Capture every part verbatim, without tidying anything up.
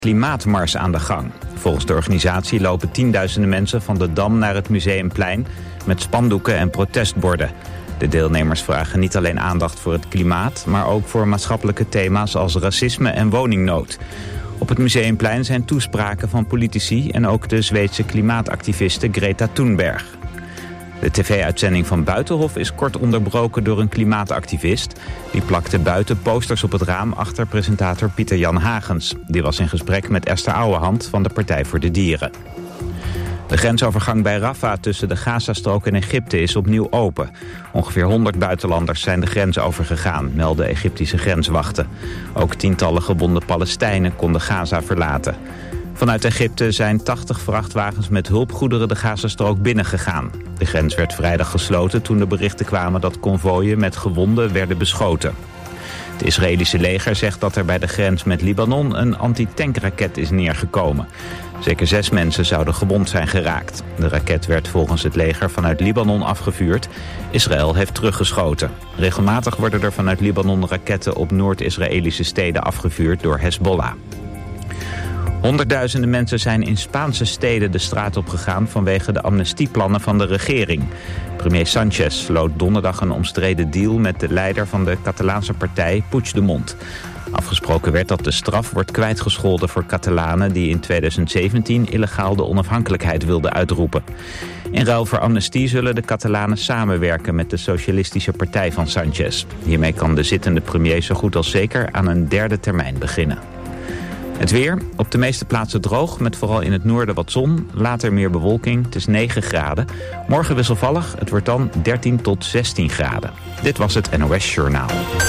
klimaatmars aan de gang. Volgens de organisatie lopen tienduizenden mensen van de Dam naar het Museumplein met spandoeken en protestborden. De deelnemers vragen niet alleen aandacht voor het klimaat, maar ook voor maatschappelijke thema's als racisme en woningnood. Op het Museumplein zijn toespraken van politici en ook de Zweedse klimaatactiviste Greta Thunberg. De tv-uitzending van Buitenhof is kort onderbroken door een klimaatactivist. Die plakte buiten posters op het raam achter presentator Pieter-Jan Hagens. Die was in gesprek met Esther Ouwehand van de Partij voor de Dieren. De grensovergang bij Rafah tussen de Gazastrook en Egypte is opnieuw open. Ongeveer honderd buitenlanders zijn de grens overgegaan, melden Egyptische grenswachten. Ook tientallen gewonde Palestijnen konden Gaza verlaten. Vanuit Egypte zijn tachtig vrachtwagens met hulpgoederen de Gazastrook binnengegaan. De grens werd vrijdag gesloten toen de berichten kwamen dat konvooien met gewonden werden beschoten. Het Israëlische leger zegt dat er bij de grens met Libanon een antitankraket is neergekomen. Zeker zes mensen zouden gewond zijn geraakt. De raket werd volgens het leger vanuit Libanon afgevuurd. Israël heeft teruggeschoten. Regelmatig worden er vanuit Libanon raketten op Noord-Israëlische steden afgevuurd door Hezbollah. Honderdduizenden mensen zijn in Spaanse steden de straat op gegaan vanwege de amnestieplannen van de regering. Premier Sánchez sloot donderdag een omstreden deal met de leider van de Catalaanse partij Puigdemont. Afgesproken werd dat de straf wordt kwijtgescholden voor Catalanen die in tweeduizend zeventien illegaal de onafhankelijkheid wilden uitroepen. In ruil voor amnestie zullen de Catalanen samenwerken met de Socialistische Partij van Sánchez. Hiermee kan de zittende premier zo goed als zeker aan een derde termijn beginnen. Het weer, op de meeste plaatsen droog, met vooral in het noorden wat zon. Later meer bewolking, het is negen graden. Morgen wisselvallig, het wordt dan dertien tot zestien graden. Dit was het N O S Journaal.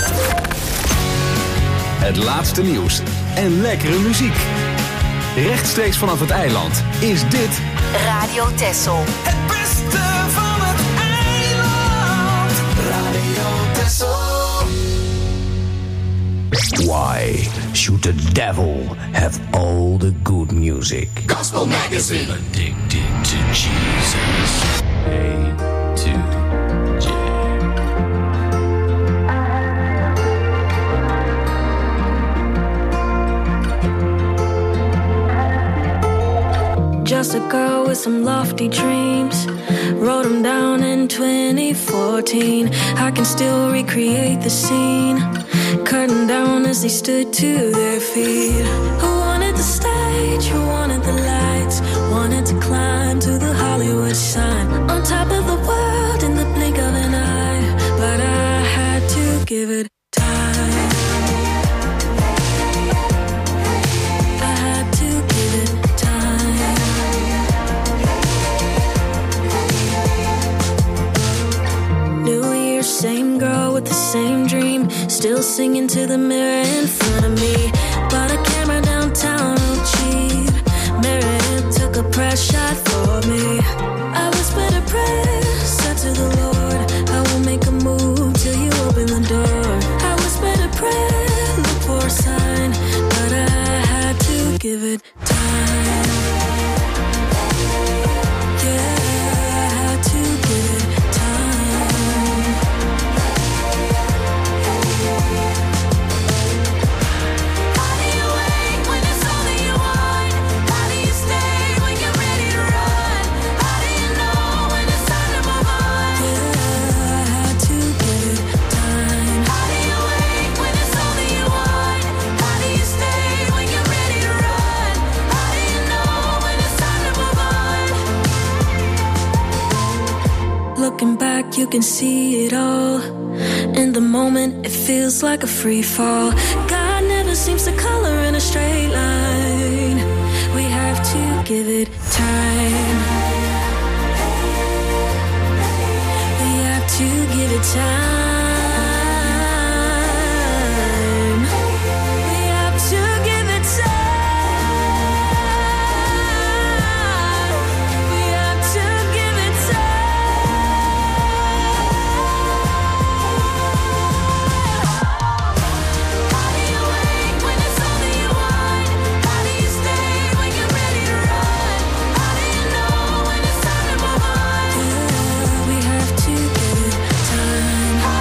Het laatste nieuws en lekkere muziek. Rechtstreeks vanaf het eiland is dit Radio Texel. Het beste van het eiland. Radio Texel. Why should the devil have all the good music? Gospel Magazine. Addicted to Jesus. A to J. Just a girl with some lofty dreams. Wrote them down in twenty fourteen. I can still recreate the scene. Curtain down as they stood to their feet. Who wanted the stage? Who wanted the lights? Wanted to climb to the Hollywood sign. On top of the world in the blink of an eye. But I had to give it time. I had to give it time. New Year, same girl with the same dream. Still singing to the mirror in front of me. Bought a camera downtown, real cheap. Mirror took a press shot for me. I whispered a prayer, said to the Lord, I will make a move till you open the door. I whispered a prayer, look for a sign, but I had to give it time. Yeah, I had to give it time. How do you wait when it's all that you want? How do you stay when you're ready to run? How do you know when it's time to move on? Yeah, I had to give it time. How do you wait when it's all that you want? How do you stay when you're ready to run? How do you know when it's time to move on? Looking back, you can see it all. In the moment, it feels like a free fall. God never seems to color in a straight line. We have to give it time. We have to give it time. We have to give it time. We have to give it time. How do you wait when it's all that you want? How do you stay when you're ready to run? How do you know when it's time to move on? Yeah, we have to give it time. How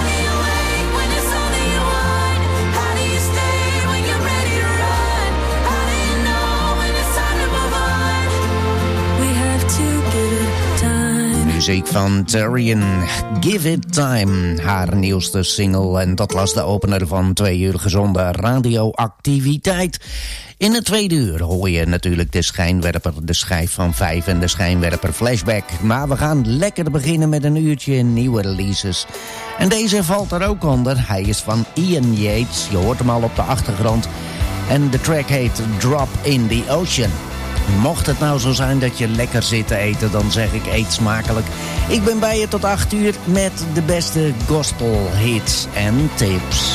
muziek van Terrian. Give It Time, haar nieuwste single. En dat was de opener van twee uur gezonde radioactiviteit. In het tweede uur hoor je natuurlijk de schijnwerper, de schijf van vijf en de schijnwerper flashback. Maar we gaan lekker beginnen met een uurtje nieuwe releases. En deze valt er ook onder. Hij is van Ian Yates, je hoort hem al op de achtergrond. En de track heet Drop in the Ocean. Mocht het nou zo zijn dat je lekker zit te eten, dan zeg ik eet smakelijk. Ik ben bij je tot acht uur met de beste gospel hits en tips.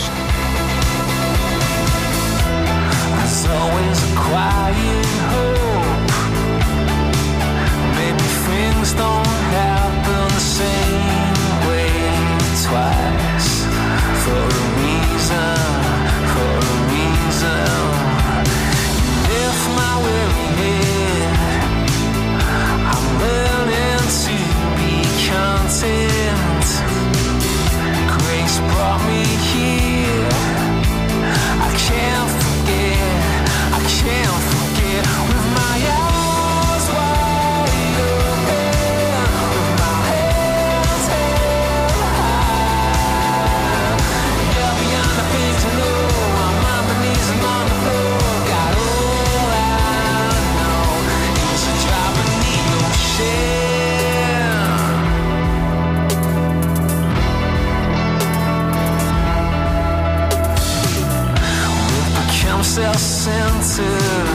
There's always a quiet hope. Maybe things don't happen the same way twice. For a reason, for a reason. Lift my weary head. I'm learning to be content. Grace brought me here. I can't forget, I can't forget. With my eyes wide open, with my hands held high. Yeah, beyond the things to know, I'm on my knees and on the floor. Got all I know is a drop in the ocean. We've become self-centered,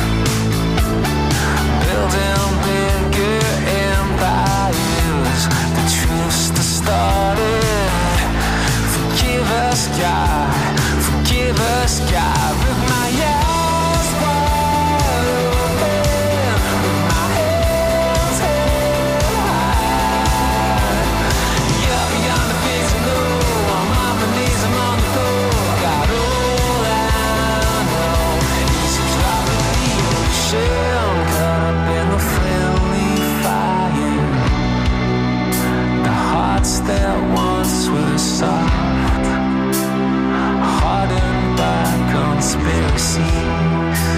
building bigger empires. The truth's to started. Forgive us, God. Forgive us, God. With my eyes wide open, with my hands held high. Yeah, beyond the things I know, I'm on my knees, I'm on the floor. Got all I know is a drop in the ocean. Caught up in the friendly fire. The hearts that once were soft, hardened by conspiracies.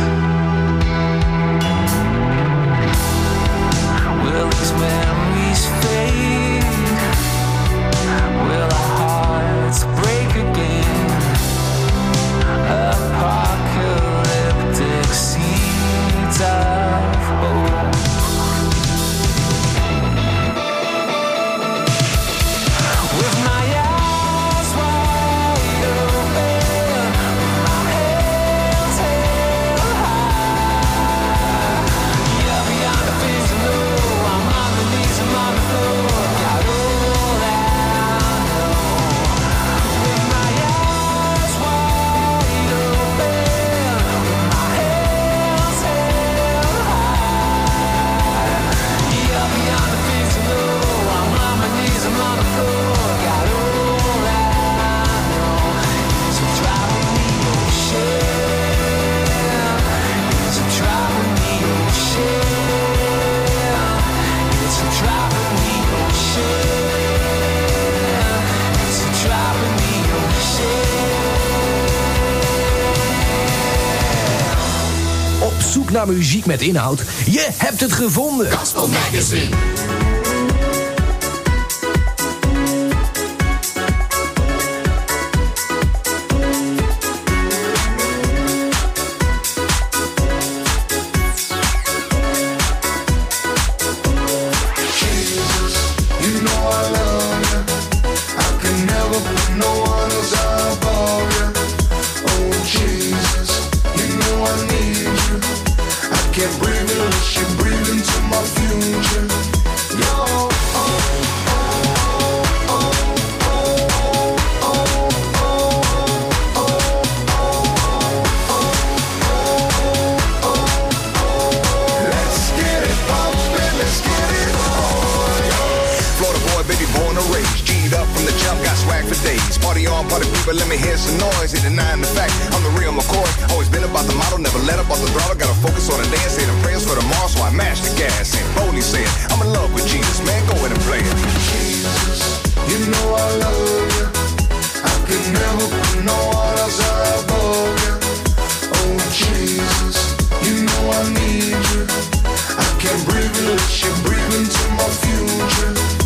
Will these memories fade? Will our hearts break again? Apocalyptic seeds of hope. With my eyes wide open, with my hands held high. Yeah, beyond the things I know, I'm on my knees, I'm on the floor. Got all I know. With my eyes wide open, with my hands held high. Yeah, beyond the things I know, I'm on my knees, I'm on the floor. Got all I know is a drop in the ocean. It's a drop in the ocean. It's a drop in the ocean. It's a drop in the ocean. Op zoek naar muziek met inhoud? Je hebt het gevonden. Gospel Magazine. Jesus, you know I love you. I can never put no one else above you. Oh Jesus, you know I need you. I can't breathe unless you breathe into my future. Yo, oh, oh, oh, oh, oh, oh, oh, oh. Let's get it bumpin', let's get it on. Florida boy, baby, born and raised. G'd up from the jump, got swag for days. Party on, party people, let me hear some noise. Ain't denying the fact, I'm the real McCoy. Always been about the model, never let up off the throttle. Gotta focus on the dance, say the prayers for tomorrow, so I mash the gas. And boldly said, I'm in love with Jesus, man, go ahead and play it. Jesus, you know I love you. I could never put no one else above you. Oh Jesus, you know I need you. I can't breathe unless you breathe into my future.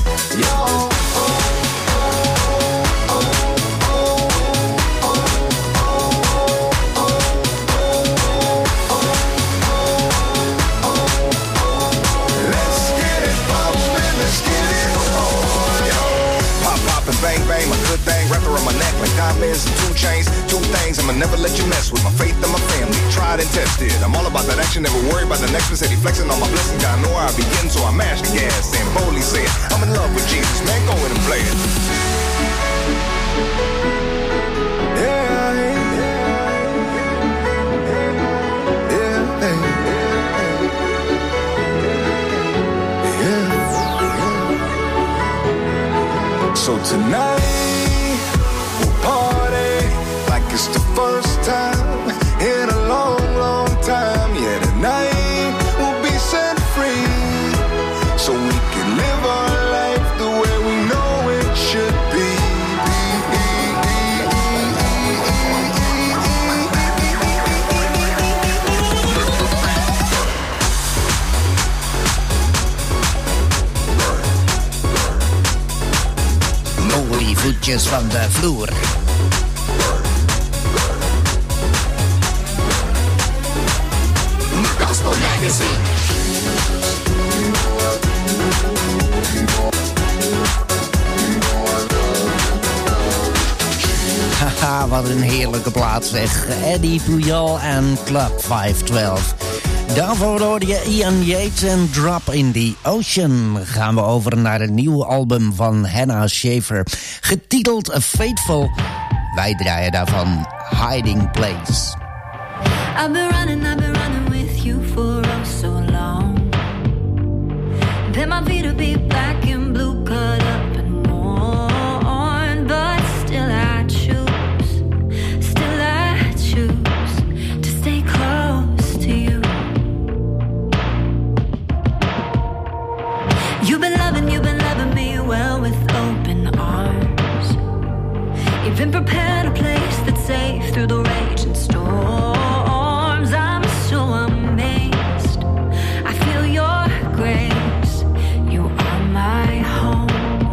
comments and two chains, two things I'ma never let you mess with. My faith and my family, tried and tested. I'm all about that action, never worry about the next one. Said he flexing on my blessings, I know where I begin, so I mash the gas and boldly say it. I'm in love with Jesus, man, go ahead and play it. Yeah, yeah, yeah, yeah. So tonight we'll party like it's the first time in a long, long time. Yeah, tonight we'll be set free, so we can live our life the way we know it should be. Die voetjes van de vloer. Gospel Magazine. Haha, wat een heerlijke plaats zeg. Eddie Pujol en Club vijfhonderdtwaalf. Daarvoor hoorde je Ian Yates en Drop in the Ocean. Gaan we over naar een nieuw album van Hannah Shaver, getiteld Faithful. Wij draaien daarvan Hiding Place. I've been running, I've been running with you for oh so long. Then my feet will be black and blue, cut up and worn, but still I choose, still I choose to stay close to you. You've been loving, you've been loving me well with open arms. You've been prepared a place that's safe through the rage and storms. I'm so amazed, I feel your grace. You are my home.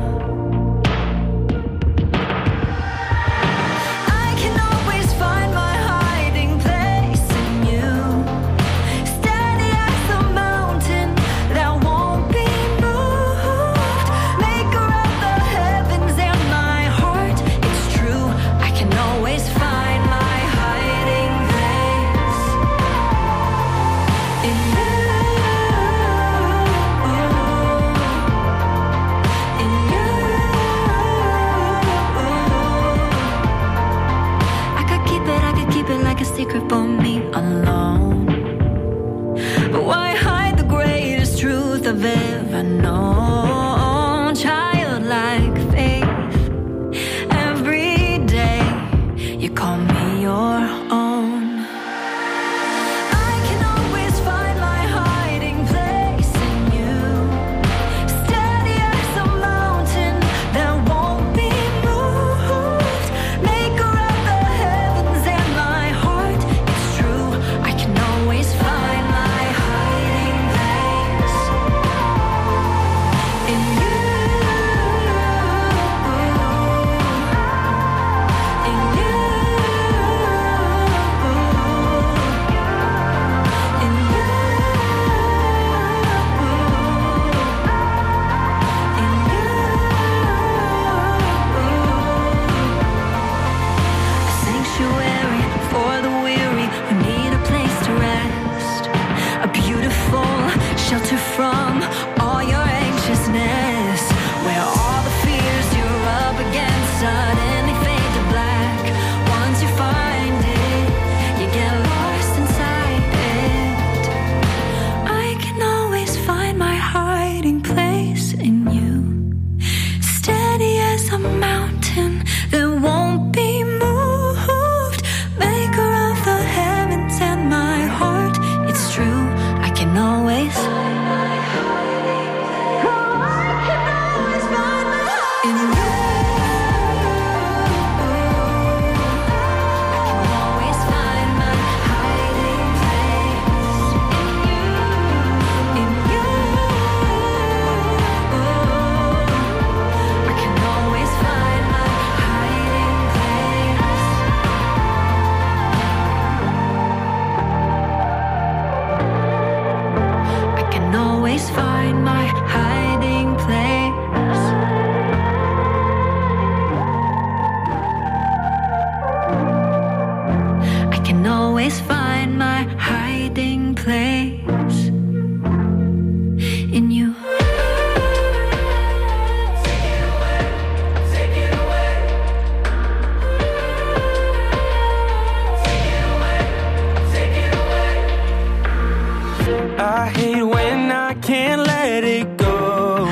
I can always find my hiding place in you. Steady as the mountain that won't be moved. Maker of the heavens and my heart. It's true, I can always find my hiding place in you. In you. I could keep it, I could keep it like a secret for me alone. But why hide the greatest truth I've ever known? Childlike faith. Every day you call me your own. I can always find my hiding place in you. Steady as a mountain that won't be moved. Maker of the heavens and my heart. It's true, I can always find my hiding place in you. In you. In you. In you. A sanctuary for the weary who need a place to rest. A beautiful shelter from all your anxiousness. Where all the fears you're up against suddenly fade to black. Once you find it, you get lost inside it. I can always find my hiding place in you. Steady as a mountain that won't be moved. Maker of the heavens and my heart. It's true, I can always find my hiding place. In you. I can always find my hiding place. In you. I can always find my hiding place. I can always find my hiding place. I hate when I can't let it go.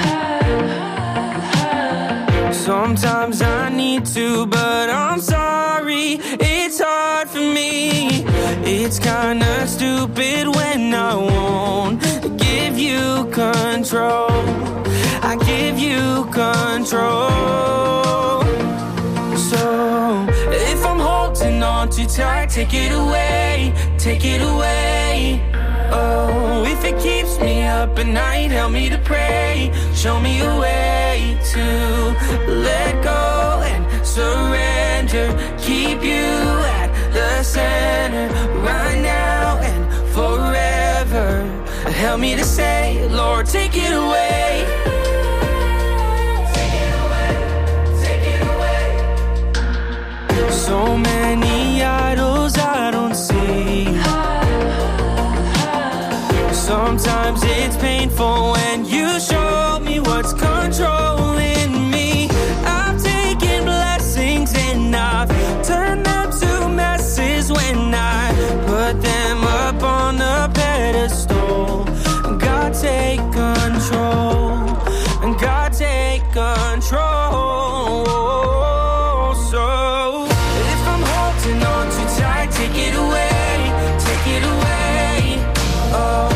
Sometimes I need to, but I'm sorry, it's hard for me. It's kinda stupid when I won't give you control. I give you control. So if I'm holding on too tight, take it away, take it away. Oh, if it keeps me up at night, help me to pray. Show me a way to let go and surrender. Keep you at the center right now and forever. Help me to say, Lord, take it away. Take it away, take it away. So many idols I don't see. Sometimes it's painful when you show me what's controlling me. I've taken blessings and I've turned them to messes when I put them up on a pedestal. God take control, God take control. So if I'm holding on too tight, take it away, take it away. Oh,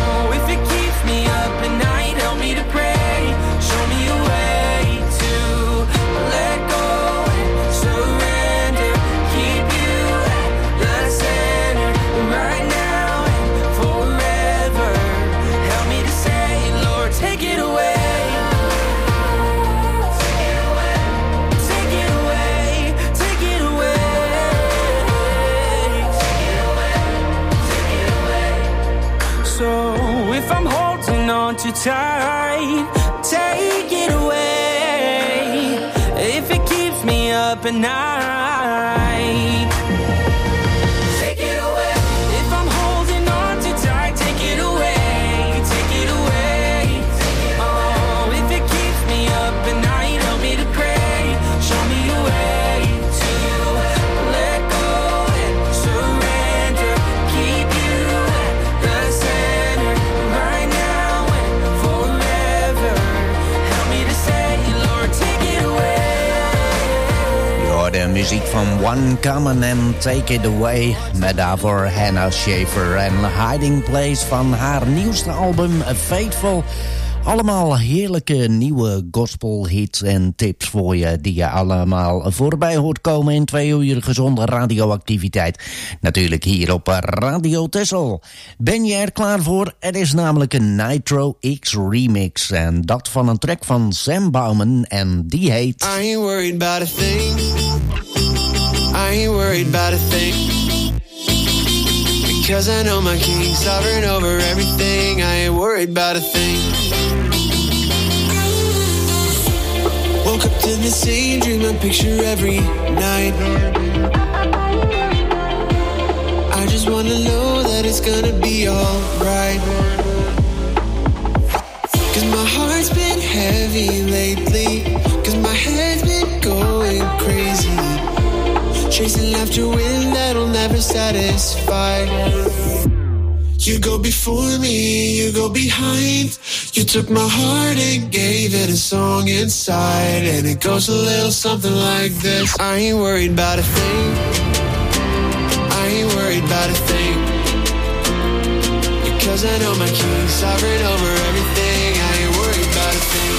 too tight, take it away. If it keeps me up at night, take it away. If I'm holding on too tight, take it away, take it away. Oh, if it keeps me up at night, help me to pray. Show me a way to let go and surrender. Keep you at the center right now. De muziek van One Common and Take It Away. Met daarvoor Hannah Schaefer en Hiding Place van haar nieuwste album Faithful. Allemaal heerlijke nieuwe gospelhits en tips voor je, die je allemaal voorbij hoort komen in twee uur gezonde radioactiviteit. Natuurlijk hier op Radio Texel. Ben je er klaar voor? Er is namelijk een Nitro X remix. En dat van een track van Sam Bauman en die heet... I ain't worried about a thing. I ain't worried about a thing. Because I know my King's sovereign over everything. I ain't worried about a thing. Woke up to the same dream I picture every night. I just wanna know that it's gonna be alright. Cause my heart's been heavy lately. Cause my head's been going crazy. Chasing after wind that'll never satisfy. You go before me, you go behind. You took my heart and gave it a song inside. And it goes a little something like this. I ain't worried about a thing. I ain't worried about a thing. Because I know my King's sovereign over everything. I ain't worried about a thing.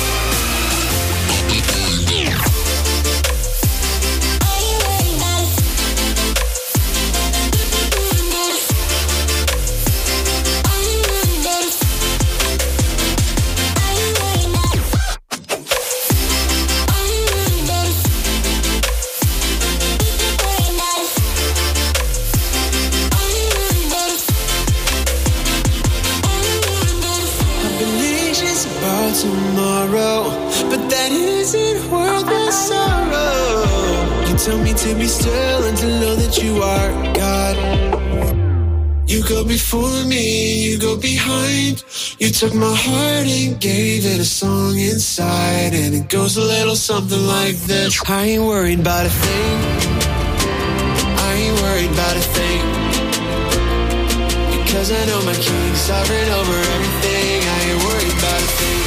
Tomorrow, but that isn't worth the sorrow. You tell me to be still and to know that you are God. You go before me, you go behind. You took my heart and gave it a song inside. And it goes a little something like this. I ain't worried about a thing. I ain't worried about a thing. Because Cause I know my king's sovereign over everything. I ain't worried about a thing.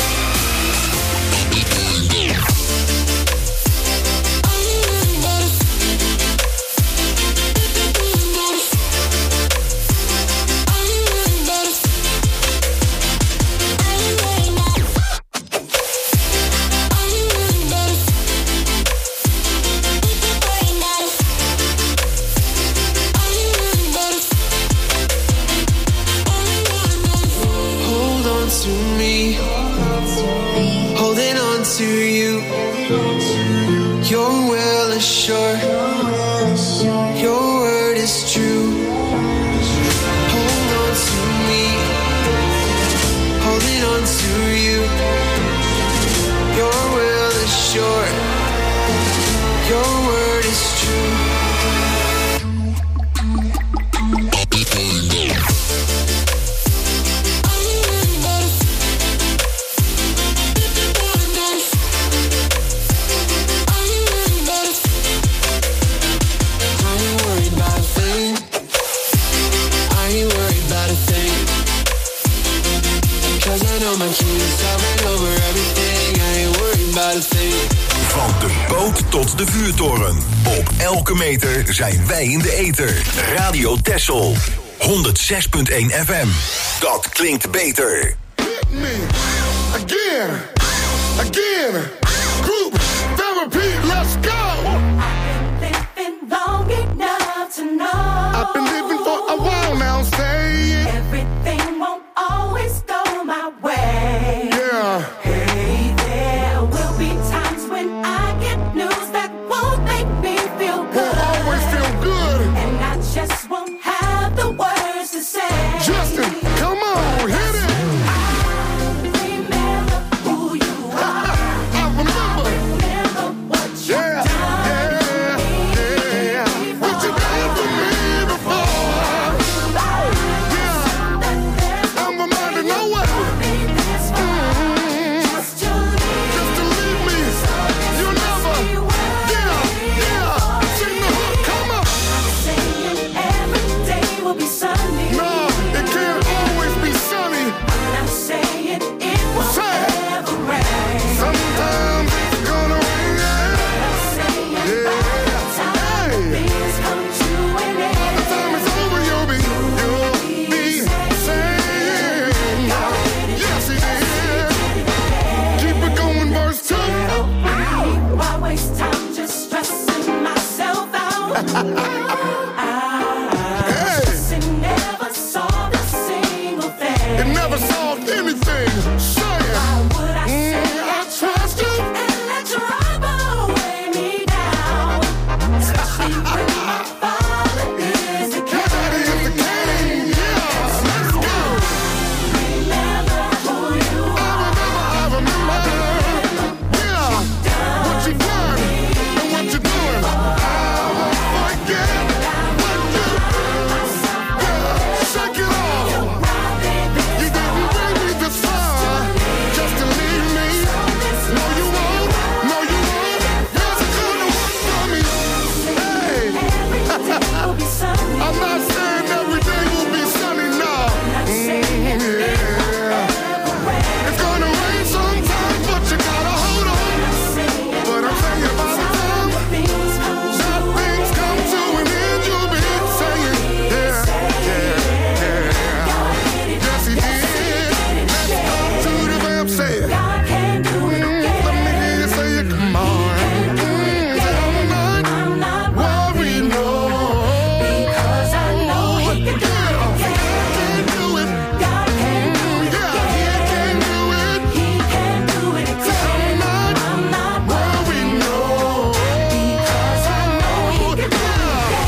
Van de boot tot de vuurtoren. Op elke meter zijn wij in de ether. Radio Texel. honderdzes komma één F M. Dat klinkt beter. Hit me again, again. Group therapy, let's go. I've been living long enough to know. I've been living for a while now, say it. Everything won't always go my way. Yeah. Hey, there will be times when I get news that won't make me feel good. Won't always feel good. And I just won't have the words to say. Justin, come on, hit it. Remember who you are. I remember. Remember what you've Yeah, done. yeah, yeah. What you done for me before. Yeah, I'm reminded no way. Just to leave. Just to leave me. You never. Yeah, yeah. Sing the hook, come on. Saying every day will be sunny. No, it can't always be sunny. I'm saying it won't Say it. ever rain. Sometimes it's gonna rain. I'm saying Yeah. by the time Hey. things come to an By the end, time it's over, you'll be, you'll be saying, yes, it is. Keep it going, verse two. why waste time just stressing myself out? Hey, It never solved a single thing. it never solved anything. Say it. Why would I say Mm, I trust you. and let trouble weigh me down? Especially when my father is the king. Daddy is the king. Yeah, let's go. Remember who you I are. remember, I remember. Yeah, what you done and what you doing. I won't forget what you yeah, shake it off. You didn't bring me this far just to leave me. No, you won't. No, you won't. Yes, it's gonna work for me. Hey, Will be sunny. I'm not saying every day will be sunny now. Mm, yeah. It's gonna rain sometimes, but you gotta hold on. But I'm saying by the time that things come to an end, you'll be saying, yeah, yeah, yeah. Yes, he did. Let's go to the vamp, say it. God can do it Mm, again. let me hear you say it, come on. Mm, say I'm not I'm not worried, no. because I know He can do it Yeah, again. can't do it. God can do Mm, it yeah, he again. can do it. He can do it Say I'm again. not I'm not worried, no. because I know He can do it again.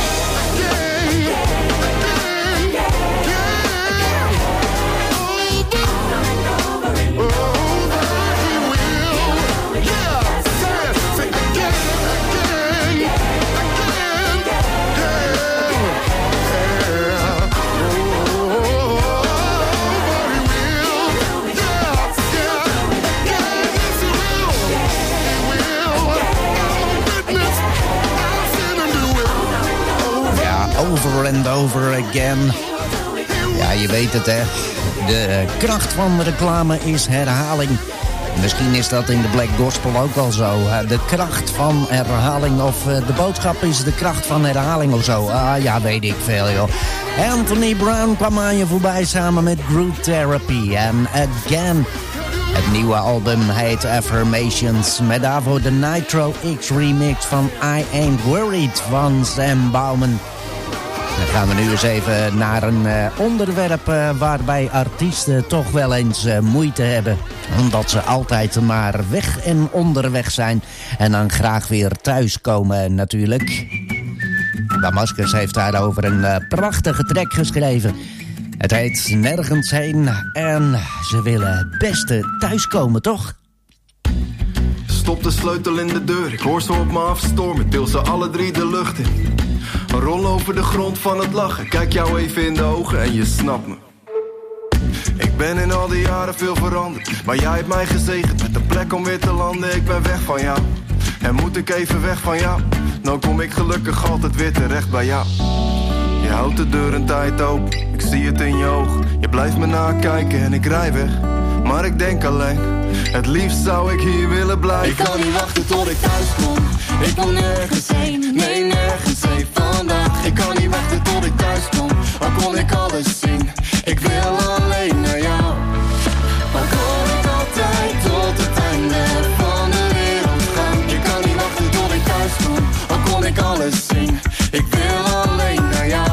Ja, over and over again. Ja, je weet het, hè. De kracht van reclame is herhaling. Misschien is dat in de Black Gospel ook al zo. De kracht van herhaling, of de boodschap is de kracht van herhaling of zo. Ah ja, weet ik veel, joh. Anthony Brown kwam aan je voorbij samen met Group Therapy en Again. Het nieuwe album heet Affirmations. Met daarvoor de Nitro X remix van I Ain't Worried van Sam Bauman. Dan gaan we nu eens even naar een uh, onderwerp uh, waarbij artiesten toch wel eens uh, moeite hebben. Omdat ze altijd maar weg en onderweg zijn. En dan graag weer thuiskomen natuurlijk. Damascus heeft daarover een uh, prachtige track geschreven. Het heet Nergens Heen en ze willen het beste thuiskomen, toch? Stop de sleutel in de deur, ik hoor ze op me afstormen. Til ze alle drie de lucht in. Rol over de grond van het lachen. Kijk jou even in de ogen en je snapt me. Ik ben in al die jaren veel veranderd, maar jij hebt mij gezegend met een plek om weer te landen. Ik ben weg van jou, en moet ik even weg van jou. Nou kom ik gelukkig altijd weer terecht bij jou. Je houdt de deur een tijd open, ik zie het in je ogen. Je blijft me nakijken en ik rij weg, maar ik denk alleen, het liefst zou ik hier willen blijven. Ik kan niet wachten tot ik thuis kom. Ik wil nergens heen, nee nergens heen vandaag. Ik kan niet wachten tot ik thuis kom, al kon ik alles zien. Ik wil alleen naar jou. Maar kon ik altijd tot het einde van de wereld gaan. Ik kan niet wachten tot ik thuis kom, al kon ik alles zien. Ik wil alleen naar jou.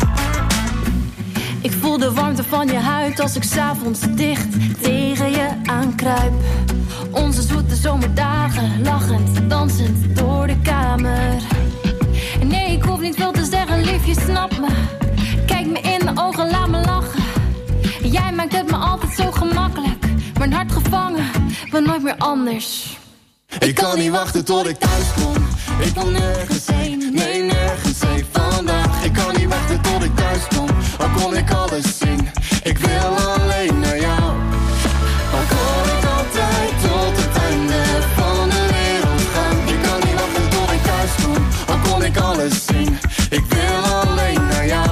Ik voel de warmte van je huid als ik 's avonds dicht tegen je aankruip. Onze zoete zomerdagen, lachend, dansend door de kamer. Nee, ik hoef niet veel te zeggen, lief, je snapt me. Kijk me in de ogen, laat me lachen. Jij maakt het me altijd zo gemakkelijk. Mijn hart gevangen, maar nooit meer anders. Ik kan niet wachten tot ik thuis kom. Ik wil nergens heen, nee nergens heen vandaag. Ik kan niet wachten tot ik thuis kom, al kon ik alles zien. Ik wil alleen naar jou. Al kon ik altijd tot het einde van de wereld gaan. Ik kan niet wachten tot ik thuis kom, al kon ik alles zien. Ik wil alleen naar jou.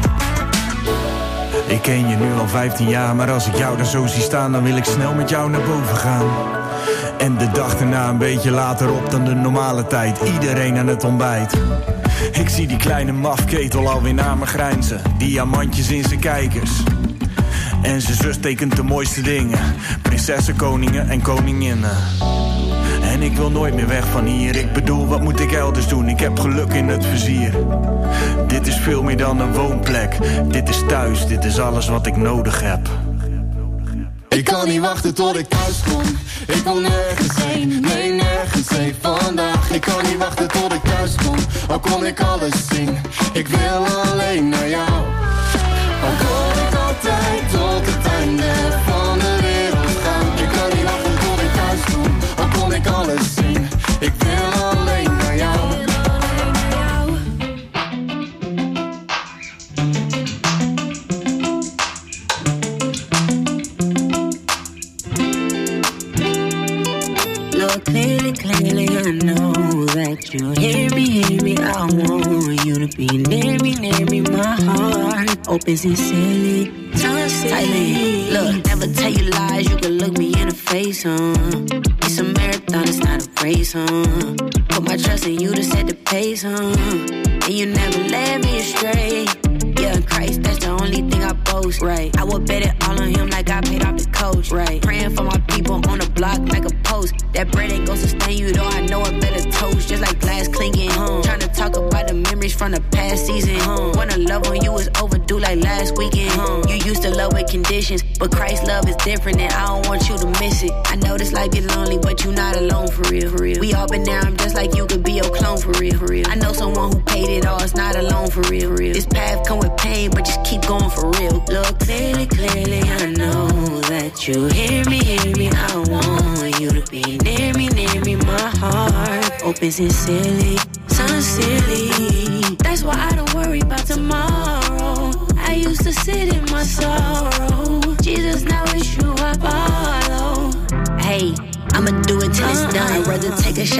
Ik ken je nu al vijftien jaar, maar als ik jou daar zo zie staan, dan wil ik snel met jou naar boven gaan. En de dag erna een beetje later op dan de normale tijd. Iedereen aan het ontbijt. Ik zie die kleine mafketel alweer naar me grijnzen. Diamantjes in zijn kijkers. En zijn zus tekent de mooiste dingen. Prinsessen, koningen en koninginnen. En ik wil nooit meer weg van hier. Ik bedoel, wat moet ik elders doen? Ik heb geluk in het vizier. Dit is veel meer dan een woonplek. Dit is thuis, dit is alles wat ik nodig heb. Ik kan niet wachten tot ik thuis kom. Ik wil nergens heen, nee nergens heen vandaag. Ik kan niet wachten tot ik thuis kom, al kon ik alles zien. Ik wil alleen naar jou. Al kon ik altijd tot het einde van de wereld gaan. Ik kan niet wachten tot ik thuis kom, al kon ik alles zien. Ik wil alleen naar jou. Clearly, clearly, I know that you hear me, hear me. I want you to be near me, near me. My heart opens sincerely, silently. Look, never tell you lies. You can look me in the face, huh? It's a marathon, it's not a race, huh? Put my trust in you to set the pace, huh? And you never led me astray. Yeah, Christ, that's the only thing I boast. Right, I would bet it all on him like I paid off the coach. Right, praying for my people on the block, make a post. That bread ain't gon' sustain you, though I know a better toast. Just like glass clinking, huh? Trying to talk about the memories from the past season, huh? When the love on you is overdue like last weekend, huh? You used to love with conditions, but Christ's love is different and I don't want you to miss it. I know this life get lonely, but you not alone for real, for real. We all been down just like you could be your clone for real, for real. I know someone who paid it all, it's not alone for real, for real. This path come with pain, but just keep going for real. Look, clearly, clearly, I know that you hear me, hear me. I want you to be near me, near me. My heart opens sincerely, sincerely. That's why I don't worry about tomorrow. I used to sit in my sorrow. Jesus, now it's you I follow. Hey, I'ma do it till it's done. I'd rather take a shot and miss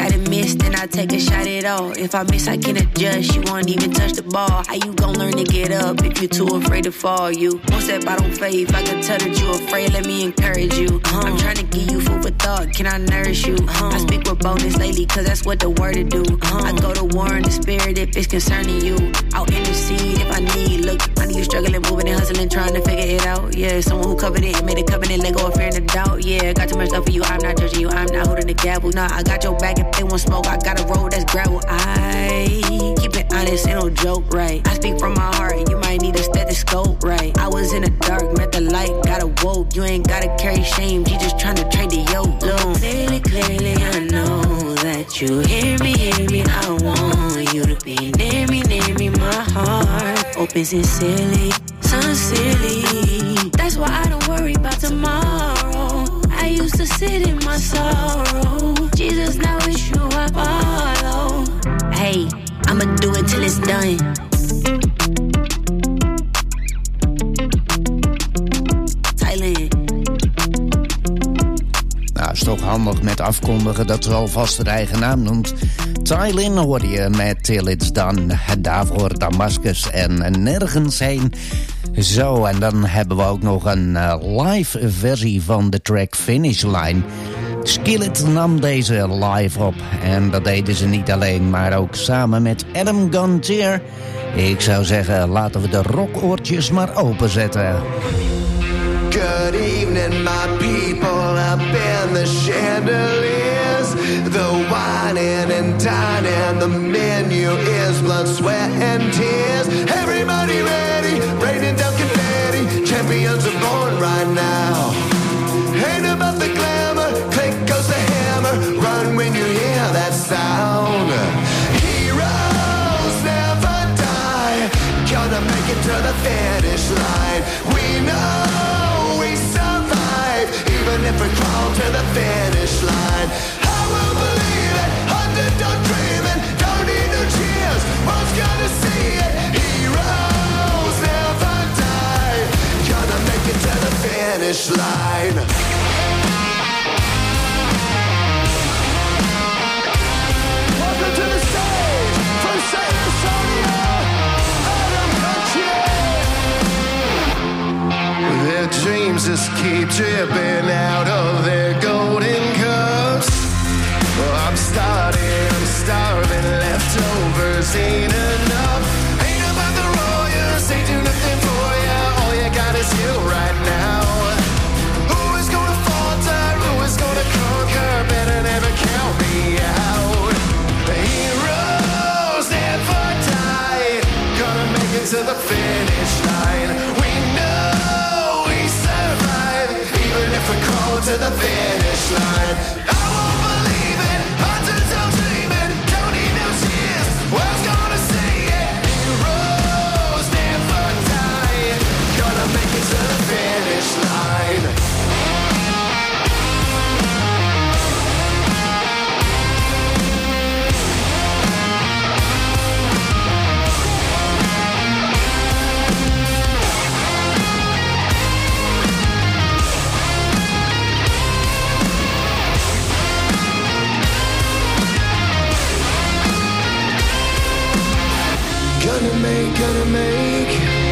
miss, then I take a shot at all. If I miss, I can adjust. You won't even touch the ball. How you gon' learn to get up if you're too afraid to fall? You won't step out on faith. I can tell that you afraid. Let me encourage you. Uh, I'm trying to give you food for thought. Can I nourish you? Uh, I speak with boldness lately, cause that's what the word to do. Uh, I go to war in the spirit if it's concerning you. I'll intercede if I need. Look, I need you struggling, moving and hustling, trying to figure it out. Yeah, someone who covered it and made a covenant, let go of fear and the doubt. Yeah, got too much love for you. I'm not judging you. I'm not holding the gavel. Nah, I got your back if they want smoke. I got a road that's gravel. I keep it honest, ain't no joke, right? I speak from my heart. You might need a stethoscope, right? I was in the dark, met the light, got awoke. You ain't gotta carry shame. You just trying to trade the yoke. Look, clearly, clearly, I know that you hear me, hear me. I want you to be near me, near me. My heart open sincerely, sincerely. That's why I don't worry about tomorrow. I used to sit in my sorrow. Jesus, now it's you I follow. Hey, I'ma do it till it's done. Thailand. Nou, is toch handig met afkondigen dat ze alvast haar eigen naam noemt. Thailand hoor je met Till It's Done. Daarvoor Damascus en Nergens Heen. Zo, en dan hebben we ook nog een uh, live versie van de track Finish Line. Skillet nam deze live op. En dat deden ze niet alleen, maar ook samen met Adam Gontier. Ik zou zeggen, laten we de rockoortjes maar openzetten. Good evening, my people up in the chandeliers. The whining and dining, the menu is blood, sweat, and tears. Everybody ready, raining down confetti. Champions are born right now. Ain't about the glamour, click goes the hammer. Run when you hear that sound. Heroes never die, gonna make it to the finish line. We know we survive, even if we crawl to the finish line. I will believe it, underdog dreaming, don't need no cheers, world's gonna see it. Heroes never die, gonna make it to the finish line. Welcome to the stage, from San Antonio, Adam Gontier. Their dreams just keep dripping out of their golden cups. I'm starting, I'm starving, leftovers ain't enough. Ain't about the royals, they do nothing for ya. All you got is you right now. Who is gonna falter, who is gonna conquer? Better never count me out. The heroes never die, gonna make it to the finish line. We know we survive, even if we crawl to the finish line. I won't believe it, hundreds of dreaming, don't need no tears, world's gonna see it. Heroes never die, gonna make it to the finish line. Gonna make, gonna make,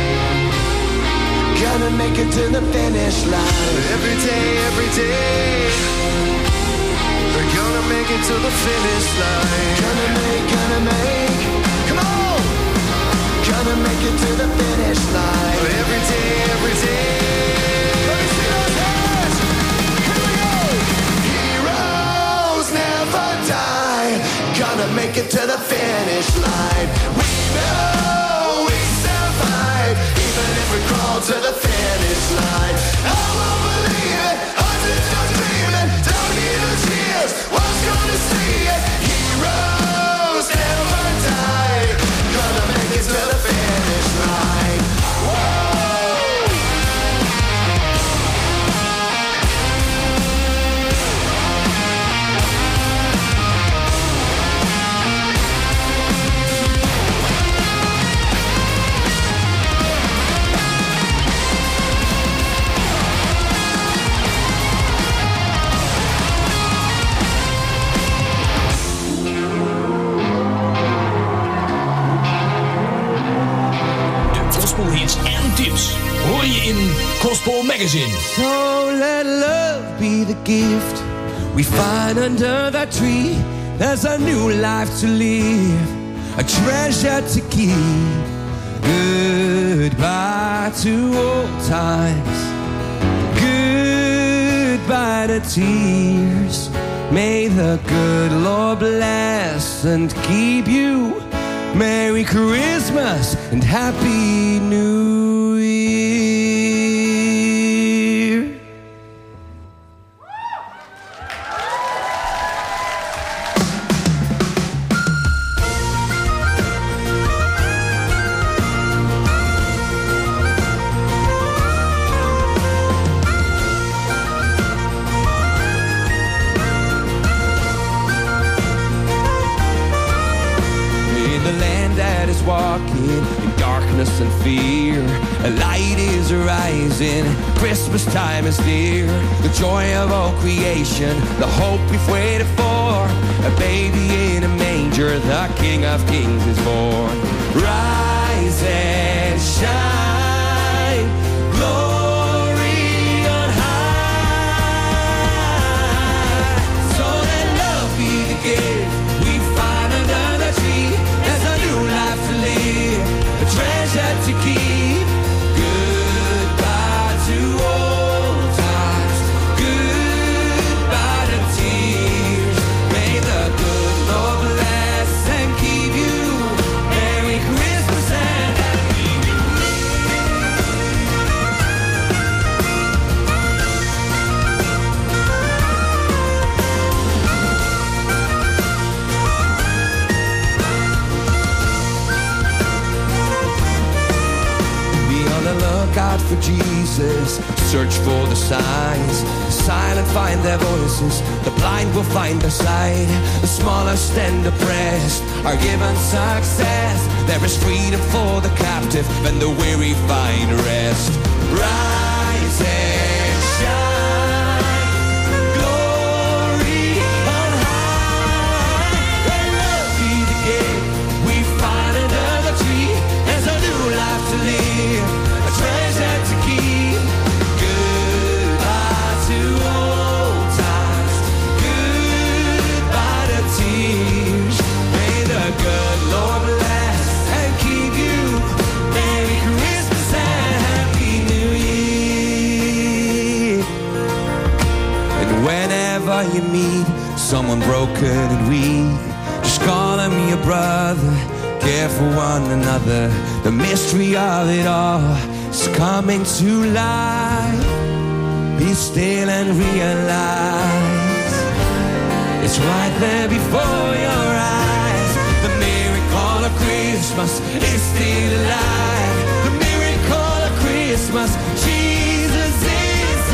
gonna make it to the finish line. Every day, every day, we're gonna make it to the finish line. Gonna make, gonna make, come on, gonna make it to the finish line. Every day, every day. Let me see those hands. Here we go. Heroes never die. Gonna make it to the finish line. We know we survive, even if we crawl to the finish line. I won't believe it, hundreds of dreaming, don't need no tears, world's gonna see it. Heroes never die, gonna make it to the finish line. Whoa! is in. So let love be the gift we find under that tree. There's a new life to live, a treasure to keep. Goodbye to old times, goodbye to tears. May the good Lord bless and keep you. Merry Christmas and Happy New Year. Walking in darkness and fear, a light is rising, Christmas time is near. The joy of all creation, the hope we've waited for. A baby in a manger, the King of Kings is born. Rise and shine, glory on high. So let love be the gift we find under the tree. There's a new life to live, a treasure to keep. Goodbye to old times, goodbye to tears. May the good Lord bless and keep you. Merry Christmas and Happy New Look out for Jesus, search for the signs. The silent find their voices, the blind will find their sight. The smallest and oppressed are given success. There is freedom for the captive, and the weary find rest. Rise and shine, glory on high. Let love be the gift we find under the tree. There's a new life to live, treasure to keep. Goodbye to old times, goodbye to tears. May the good Lord bless and keep you. Merry Christmas and Happy New Year. And whenever you meet someone broken and weak, just call him your brother. Care for one another. The mystery of it all is coming to life. Be still and realize it's right there before your eyes. The miracle of Christmas is still alive. The miracle of Christmas, Jesus is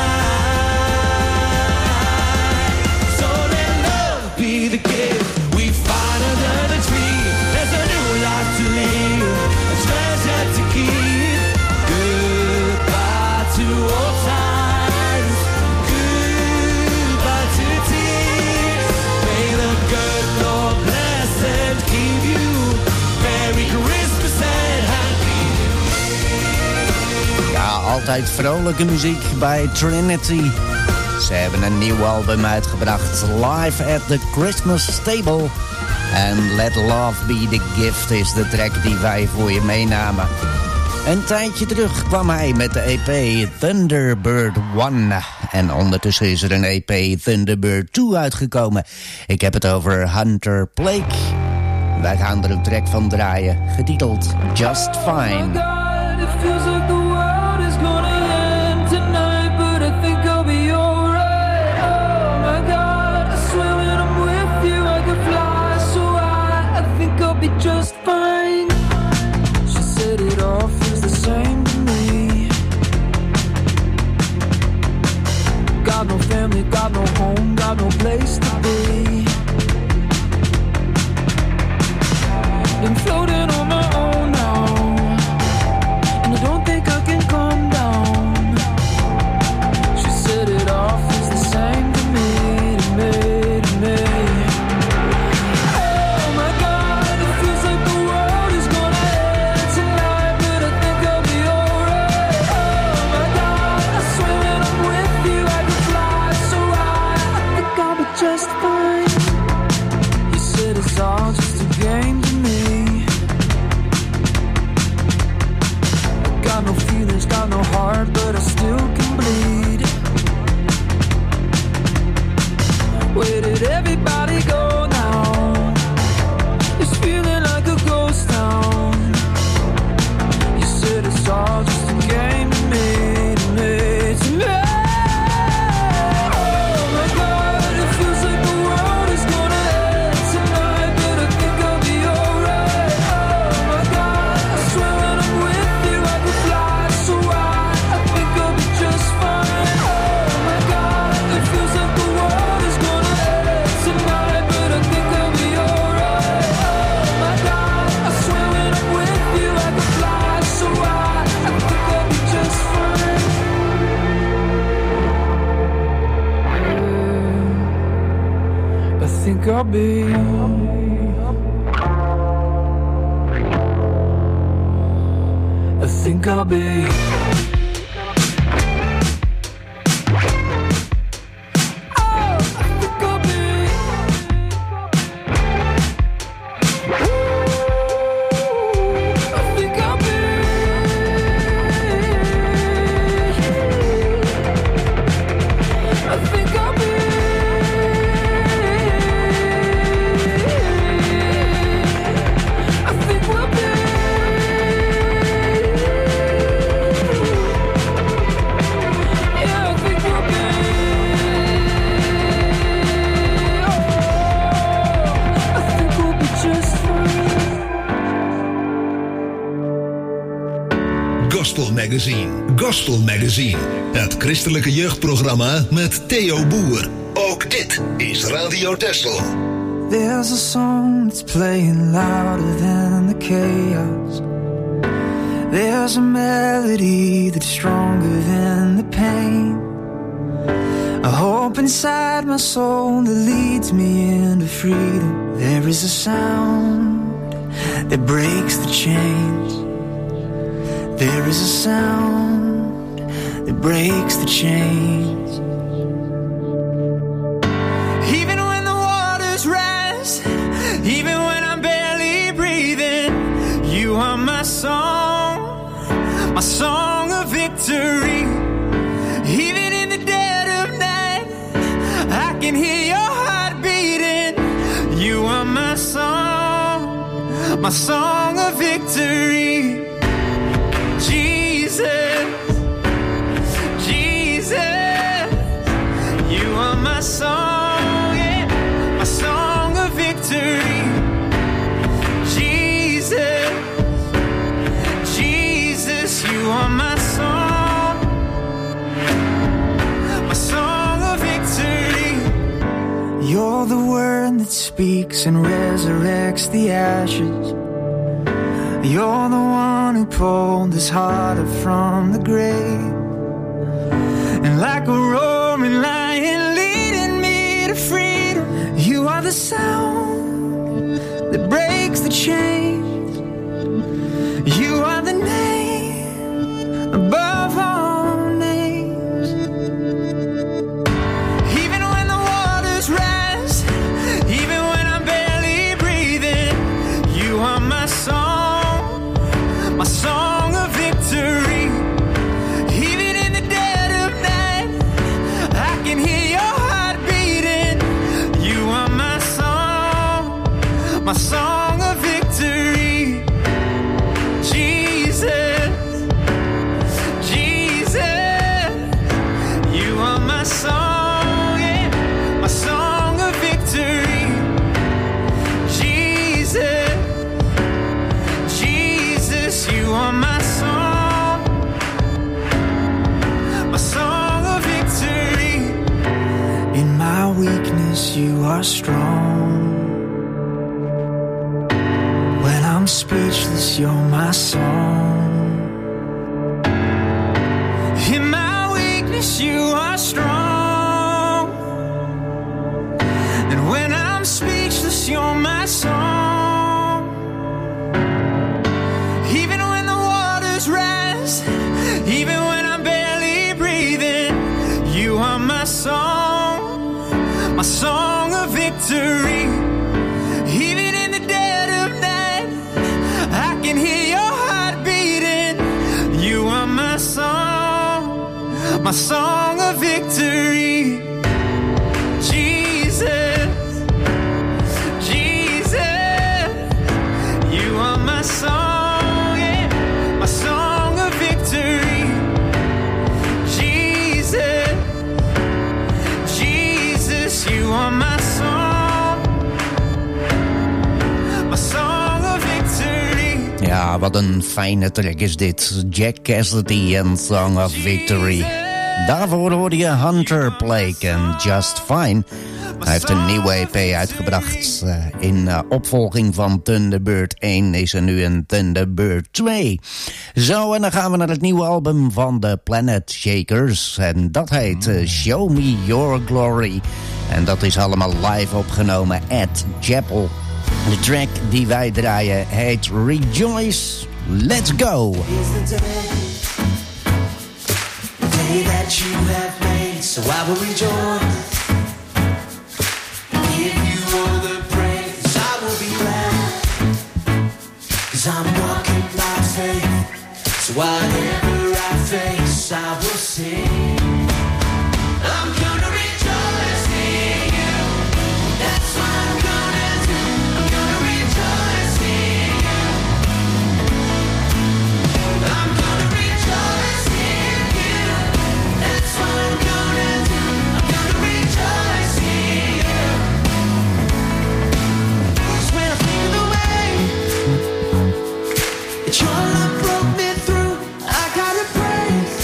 alive. So let love be the gift we find under the tree. There's a new life to live, a treasure to keep. Goodbye to old times, goodbye to tears. May the good Lord bless and keep you. Merry Christmas and Happy New Year. Ja, altijd vrolijke muziek bij Trinity. Ze hebben een nieuw album uitgebracht, Live at the Christmas Table. En Let Love Be the Gift is de track die wij voor je meenamen. Een tijdje terug kwam hij met de E P Thunderbird one. En ondertussen is er een E P Thunderbird two uitgekomen. Ik heb het over Hunter Blake. Wij gaan er een track van draaien, getiteld Just Fine. Oh God, it feels like the world is gonna end tonight, but I think I'll be alright. Oh my God, I swear when I'm with you I can fly so high. I think I'll be just fine. She said it all feels the same to me. Got no family, got no home, got no place to be. Been floating on my own now, and I don't think I can calm down. She said it all feels the same to me, to me, to me. Oh my God, it feels like the world is gonna end tonight, but I think I'll be alright. Oh my God, I think I'll be. I think I'll be. Gospel Magazine. Gospel Magazine. Het christelijke jeugdprogramma met Theo Boer. Ook dit is Radio Texel. There's a song that's playing louder than the chaos. There's a melody that's stronger than the pain. A hope inside my soul that leads me into freedom. There is a sound that breaks the chains. There is a sound that breaks the chains. Even when the waters rise, even when I'm barely breathing, you are my song, my song of victory. Even in the dead of night, I can hear your heart beating. You are my song, my song of victory. Jesus, Jesus, you are my song, yeah, my song of victory. Jesus, Jesus, you are my song, my song of victory. You're the word that speaks and resurrects the ashes. You're the one who pulled this heart up from the grave. And like a roaring lion leading me to freedom, you are the sound that breaks the chains. You are the name above all names. Even when the waters rise, even when I'm barely breathing, you are my song, my song of victory. Even in the dead of night, I can hear your heart beating. You are my song, my song of victory. Jesus, Jesus, you are my song, yeah, my song of victory. Jesus, Jesus, you are my song, my song of victory. In my weakness, you are strong. When I'm speechless, you're my song. In my weakness, you are strong. And when I'm speechless, you're my song. Even when the waters rise, even when I'm barely breathing, you are my song, my song of victory. Even in the dead of night, I can hear your heart beating. You are my song, my song of victory. Jesus, Jesus, you are my song, yeah, my song of victory. Jesus, Jesus, you are my song, my song of victory. Ja, wat een fijne track is dit. Jack Cassidy en Song of Victory. Daarvoor hoorde je Hunter Blake en Just Fine. Hij heeft een nieuwe E P uitgebracht. Uh, in uh, opvolging van Thunderbird één is er nu een Thunderbird twee. Zo, en dan gaan we naar het nieuwe album van de Planet Shakers. En dat heet uh, Show Me Your Glory. En dat is allemaal live opgenomen at Chapel. De track die wij draaien heet Rejoice. Let's go! Here's the day, the day that you have made, so I will rejoice. Give you all the praise, I will be glad. Cause I'm walking by faith, so whatever I face, I will sing. I'm gonna rejoice in you, that's what I'm gonna do. I'm gonna rejoice in you. I'm gonna rejoice in you, that's what I'm gonna do. I'm gonna rejoice in you. 'Cause when I think of the way that your love broke me through, I gotta praise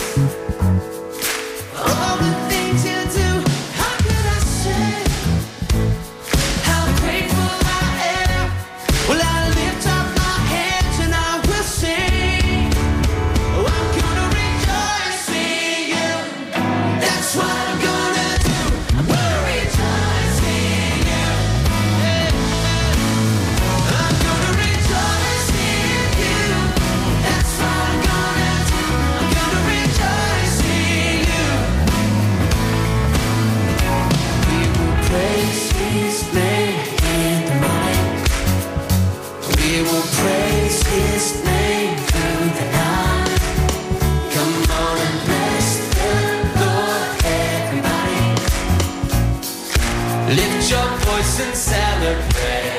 all the things you do. How could I say how grateful I am? Well, I lift up my hands and I will sing. Oh, I'm gonna rejoice in you. That's what I'm gonna do. I'm gonna rejoice in you. I'm gonna rejoice in you. That's what I'm gonna do. I'm gonna rejoice in you. We will praise His name in the morning. We will praise His name through the night. Come on and bless the Lord, everybody. Lift your voice and celebrate.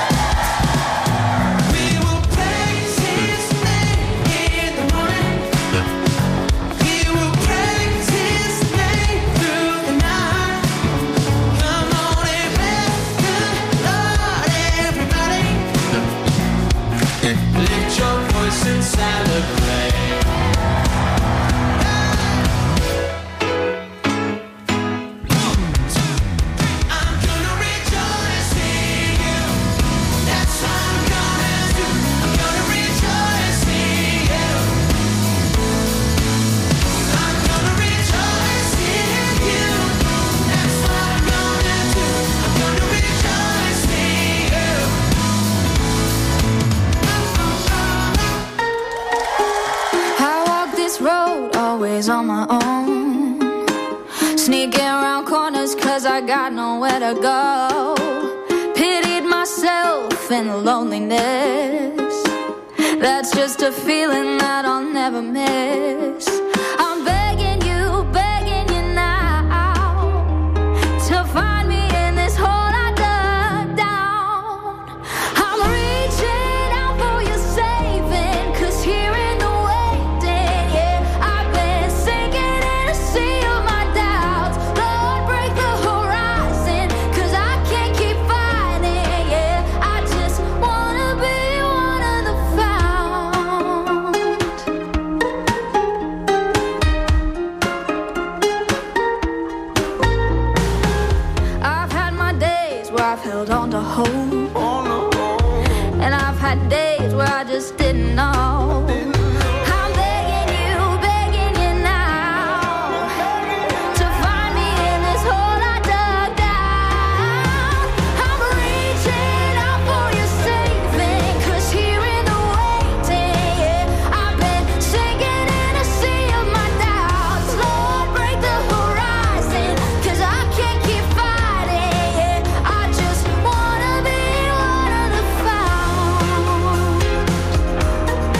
We will praise His name in the morning. We will praise His name through the night. Come on and bless the Lord, everybody. Lift your voice and celebrate. I'm gonna rejoice in you. That's what I'm gonna do. I'm gonna rejoice in you. I'm gonna rejoice in you. That's what I'm gonna do. I'm gonna rejoice in you. I walk this road always on my own, sneaking around corners cause I got nowhere to go. Pitied myself in the loneliness, that's just a feeling that I'll never miss. I'm begging you, begging you now to find me in this hole I dug down. I'm reaching out for your saving, cause here in the waiting, yeah, I've been sinking in a sea of my doubts. Lord, break the horizon, cause I can't keep fighting, yeah. I just wanna be one of the found. I've had my days where I've held on to hope, and I've had days where I just didn't know. I'm begging you, begging you now to find me in this hole I dug down. I'm reaching out for your saving, cause here in the waiting, yeah, I've been sinking in a sea of my doubts. Lord, break the horizon, cause I can't keep fighting, yeah. I just wanna be one of the found.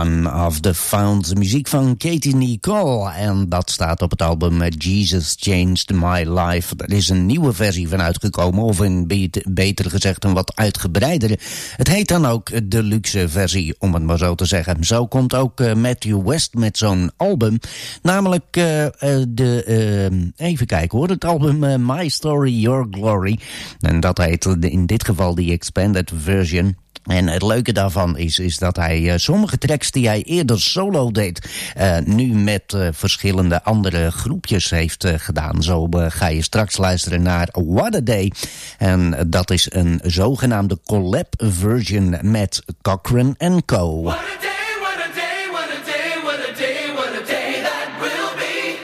One of the Found. Muziek van Katie Nicole. En dat staat op het album Jesus Changed My Life. Er is een nieuwe versie van uitgekomen. Of een beter, beter gezegd een wat uitgebreidere. Het heet dan ook de luxe versie, om het maar zo te zeggen. Zo komt ook uh, Matthew West met zo'n album. Namelijk uh, uh, de... Uh, even kijken hoor. Het album uh, My Story, Your Glory. En dat heet in dit geval de Expanded Version. En het leuke daarvan is, is dat hij uh, sommige tracks die hij eerder solo deed, uh, nu met uh, verschillende andere groepjes heeft uh, gedaan. Zo uh, ga je straks luisteren naar What a Day. En uh, dat is een zogenaamde collab version met Cochran and Co. What a day, what a day, what a day, what a day, what a day that will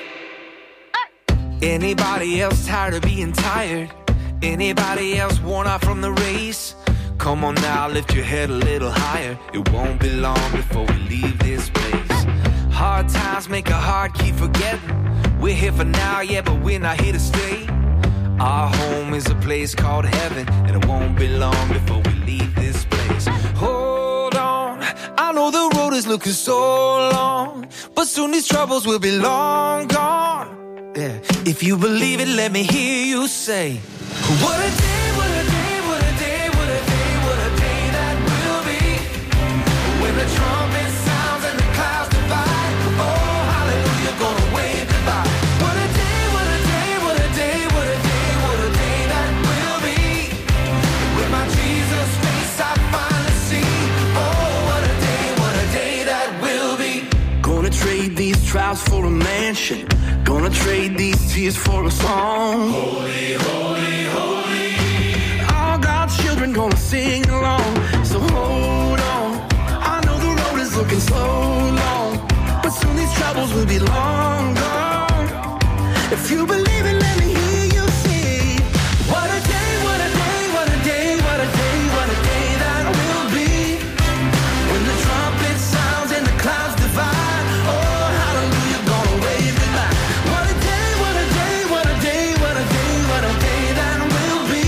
be. Anybody else tired of being tired? Anybody else worn out from the race? Come on now, lift your head a little higher. It won't be long before we leave this place. Hard times make a heart keep forgetting. We're here for now, yeah, but we're not here to stay. Our home is a place called heaven, and it won't be long before we leave this place. Hold on, I know the road is looking so long, but soon these troubles will be long gone. Yeah. If you believe it, let me hear you say, what a day, what a day, what a day, what a day, what a day that will be. When the trumpet sounds and the clouds divide, oh, hallelujah, gonna wave goodbye. What a day, what a day, what a day, what a day, what a day that will be. With my Jesus face I finally see, oh, what a day, what a day that will be. Gonna trade these trials for a mansion. Gonna trade these tears for a song. Holy, holy, holy. All God's children gonna sing along. So hold on. I know the road is looking so long, but soon these troubles will be long gone. If you believe it, let me hear you sing. What a day, what a day, what a day, what a day, what a day that will be. When the trumpet sounds and the clouds divide, oh, hallelujah, gonna wave goodbye. What a day, what a day, what a day, what a day, what a day that will be.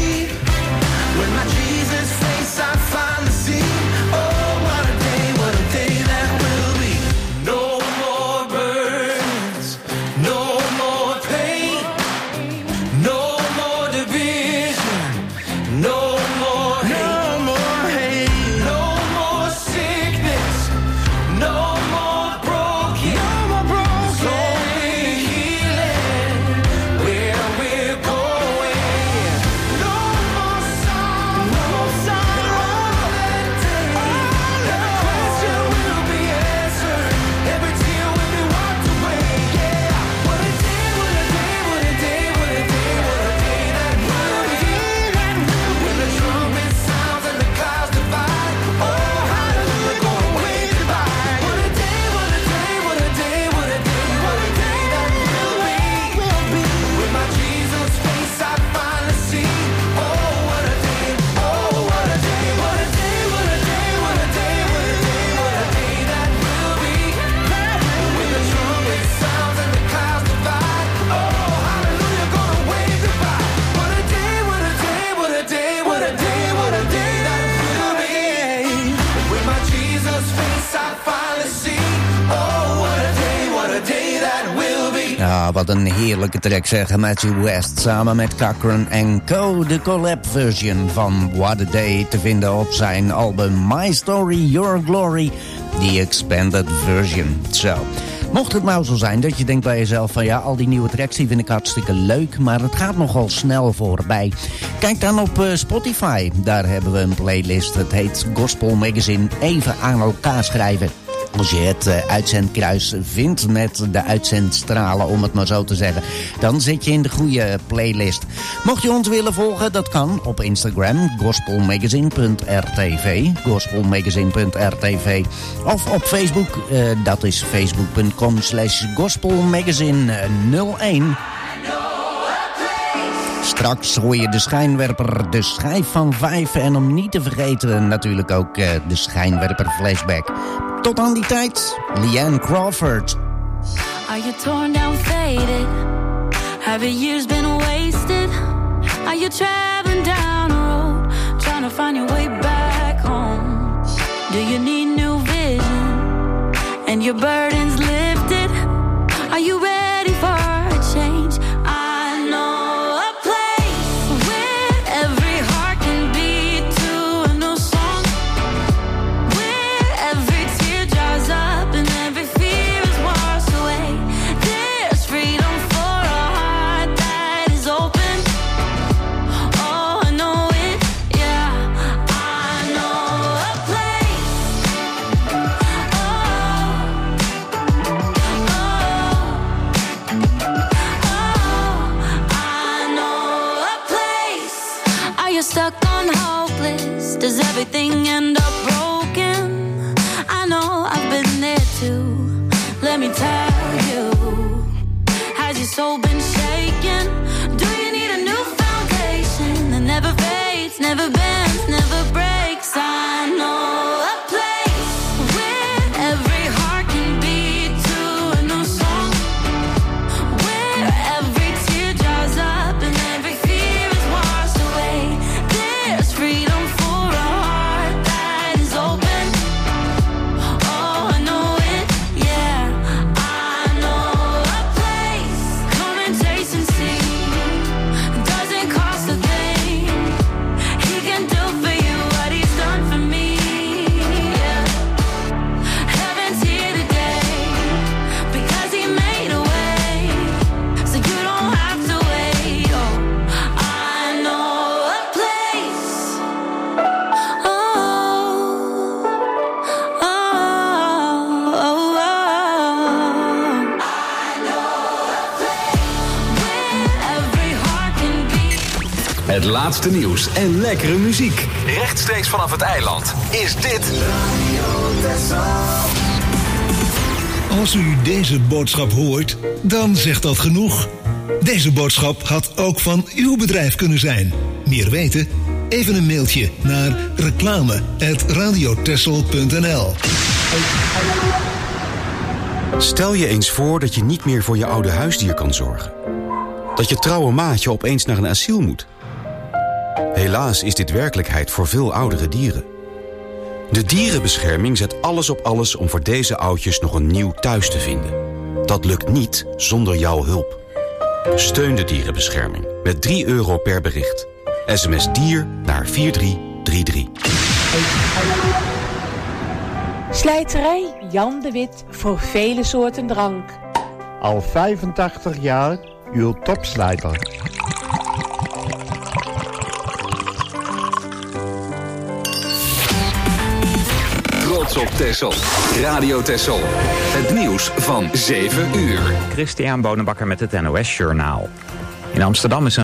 When my Jesus face I finally see, oh, what a day, what a day that will be. No more burdens, no more pain, no more division, no more hate, no more hate, no more sickness, no more broken, no more broken, only healing where we're going. No more sorrow, no more sorrow that day. Every question will be answered, every tear will be wiped away. Yeah, what a day, what a day, what a day, what a day, what a day that will be. When the trumpet sounds and the clouds divide, oh, hallelujah, gonna wave goodbye. What a day, what a day, what a day, what a day, what a day that will be. With my Jesus face I finally see, oh, what a day, oh, what a day, what a day, what a day, what a day, what a day, what a day that will be. When the trumpet sounds and the clouds divide, oh, hallelujah, gonna wave goodbye. What a day, what a day, what a day, what a day, what a day that will be. With my Jesus face I finally see, oh, what a day, what a day that will be. Ja, wat een heerlijke track zeggen. Matthew West samen met Cochran and Co. De collab version van What a Day te vinden op zijn album My Story, Your Glory. The Expanded Version. Zo. Mocht het nou zo zijn dat je denkt bij jezelf van ja, al die nieuwe tracks die vind ik hartstikke leuk, maar het gaat nogal snel voorbij. Kijk dan op uh, Spotify. Daar hebben we een playlist. Het heet Gospel Magazine. Even aan elkaar schrijven. Als je het uh, uitzendkruis vindt met de uitzendstralen, om het maar zo te zeggen, dan zit je in de goede playlist. Mocht je ons willen volgen, dat kan op Instagram, gospelmagazine punt r t v, gospelmagazine punt r t v. Of op Facebook, uh, dat is facebook punt com slash gospelmagazine nul één. Straks hoor je de schijnwerper, de schijf van vijf. En om niet te vergeten natuurlijk ook uh, de schijnwerper flashback. Tot aan die tijd, Leanne Crawford. Are you torn down, faded? Have your years been wasted? Are you traveling down a road, trying to find your way back home? Do you need new vision? and your burden's lifted. Are you ready for a change? I know a place where every heart can beat to a new song, where every tear dries up and every fear is washed away. There's freedom for a heart that is open. Oh, I know it, yeah. I know a place. Stuck on hopeless, does everything end up broken? I know I've been there too. Let me tell you, has your soul been shaken? Do you need a new foundation that never fades, never bends, never breaks? I know a place where every heart can beat to a new song, where every tear dries up and every fear is washed away. There's freedom for a heart that is open. Oh, I know it, yeah. I know a place. Come and taste and see. It doesn't cost a thing. He can do for you what he's done for me, yeah. Heaven's here today because he made a way, so you don't have to wait. Oh, I know a place. Oh, oh, oh, oh. I know a place where every heart can beat. Het laatste nieuws en lekkere muziek. Rechtstreeks vanaf het eiland is dit... Als u deze boodschap hoort, dan zegt dat genoeg. Deze boodschap had ook van uw bedrijf kunnen zijn. Meer weten? Even een mailtje naar reclame at radiotessel punt n l. Stel je eens voor dat je niet meer voor je oude huisdier kan zorgen. Dat je trouwe maatje opeens naar een asiel moet. Helaas is dit werkelijkheid voor veel oudere dieren. De dierenbescherming zet alles op alles om voor deze oudjes nog een nieuw thuis te vinden. Dat lukt niet zonder jouw hulp. Steun de dierenbescherming met drie euro per bericht. S M S dier naar vier drie drie drie. Slijterij Jan de Wit voor vele soorten drank. Al vijfentachtig jaar uw topslijter. Trots op Texel. Radio Texel. Het nieuws van zeven uur. Christian Bonenbakker met het N O S Journaal. In Amsterdam is een